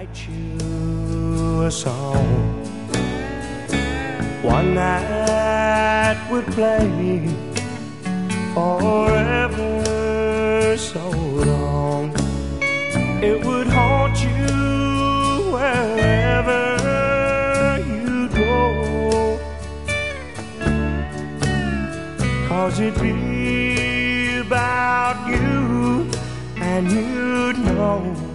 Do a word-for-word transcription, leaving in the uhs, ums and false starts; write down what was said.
write you a song, one that would play forever so long. It would haunt you wherever you go, 'cause it'd be about you and you'd know